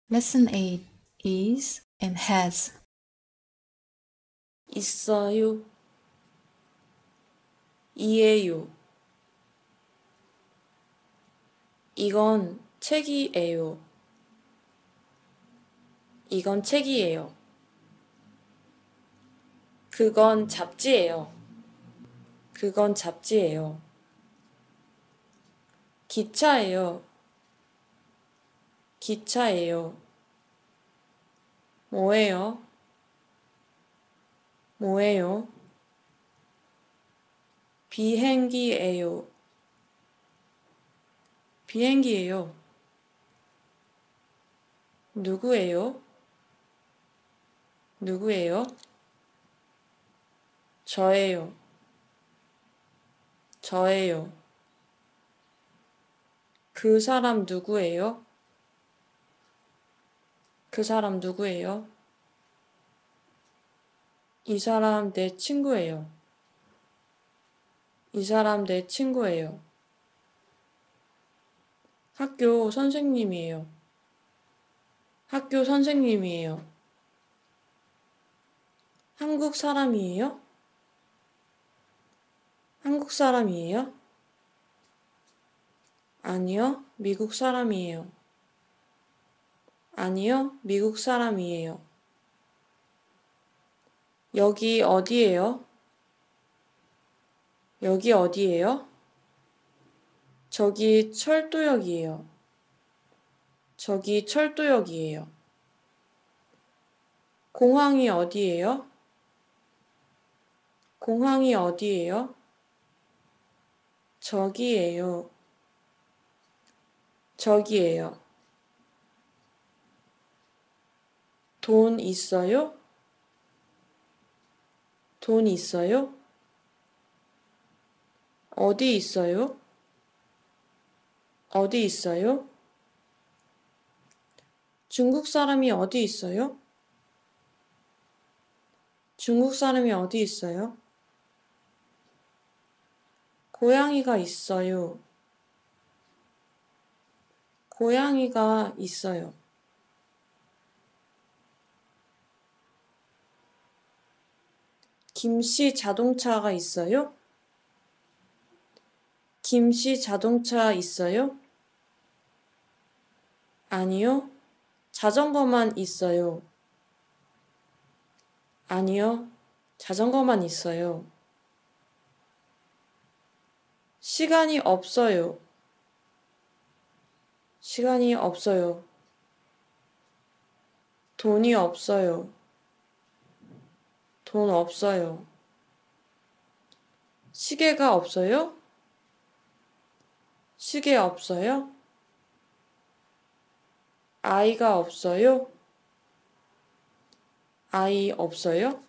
Lesson 8 is and has. 있어요. 이에요. 이건 책이에요. 이건 책이에요. 그건 잡지예요. 그건 잡지예요. 기차예요. 기차예요. 뭐예요? 뭐예요? 비행기예요. 비행기예요. 누구예요? 누구예요? 저예요. 저예요. 그 사람 누구예요? 그 사람 누구예요? 이 사람 내 친구예요. 이 사람 내 친구예요. 학교 선생님이에요. 학교 선생님이에요. 한국 사람이에요? 한국 사람이에요? 아니요, 미국 사람이에요. 아니요, 미국 사람이에요. 여기 어디예요? 여기 어디예요? 저기 철도역이에요. 저기 철도역이에요. 공항이 어디예요? 공항이 어디예요? 저기예요. 저기예요. 돈 있어요? 돈 있어요? 어디 있어요? 어디 있어요? 중국 사람이 어디 있어요? 중국 사람이 어디 있어요? 고양이가 있어요. 고양이가 있어요. 김씨 자동차가 있어요? 김씨 자동차 있어요? 아니요, 자전거만 있어요. 아니요, 자전거만 있어요. 시간이 없어요. 시간이 없어요. 돈이 없어요. 돈 없어요. 시계가 없어요? 시계 없어요? 아이가 없어요? 아이 없어요?